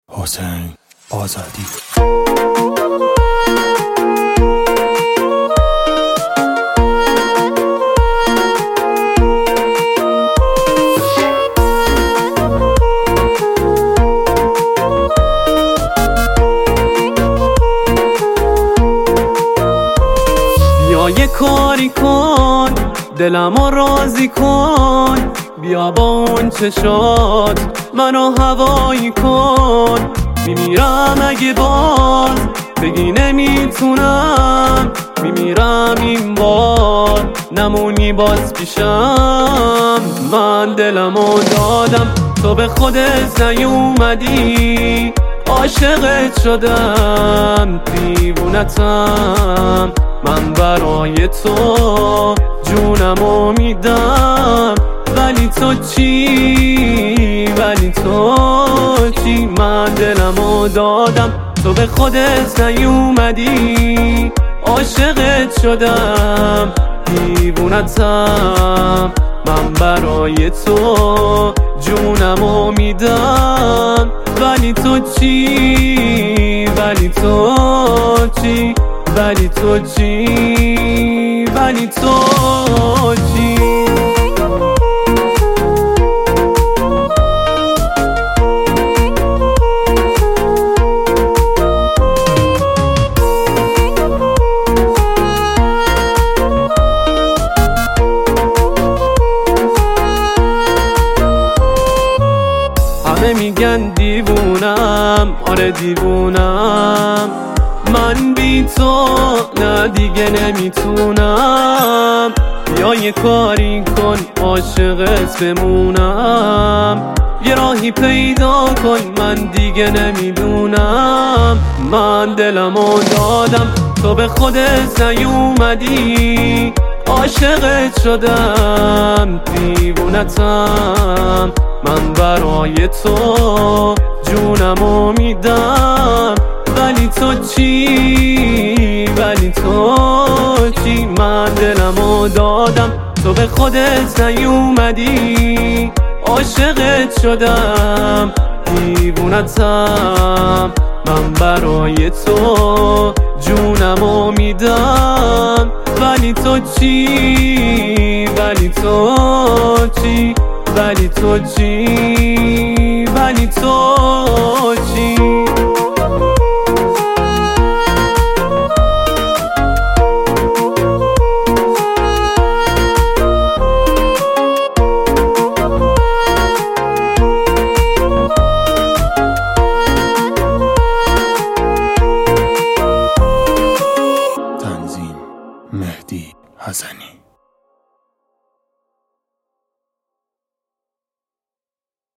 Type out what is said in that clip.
حسین آزادی. بیا یه کاری کن، دلمو راضی کن، بیا با اون چشات منو هوایی کن. میمیرم اگه باز بگی نمیتونم، میمیرم این بار نمونی باز پیشم. من دلمو دادم تو به خودت نیومدی، عاشقت شدم دیوونتم. من برای تو جونمو میدم، ولی تو چی؟ ولی تو چی؟ من دلمو دادم تو به خودت نیومدی، عاشقت شدم دیوونتم. من برای تو جونمو میدم، ولی تو چی؟ ولی تو چی؟ ولی تو چی؟ ولی تو چی؟ همه میگن دیوونم، آره دیوونم. من بی تو نه دیگه نمیتونم. بیا یه کاری کن عاشقت بمونم، یه راهی پیدا کن من دیگه نمیدونم. من دلمو دادم تو به خودت نیومدی، عاشقت شدم دیوونتم. من برای تو جونمو میدم، ولی تو چی؟ ولی تو چی؟ من دلمو دادم تو به خودت نیومدی، عاشقت شدم دیوونتم. من برای تو جونمو میدم، ولی تو چی؟ ولی تو چی؟ ولی تو چی؟ ولی تو چی؟ تنظیم مهدی حسنی.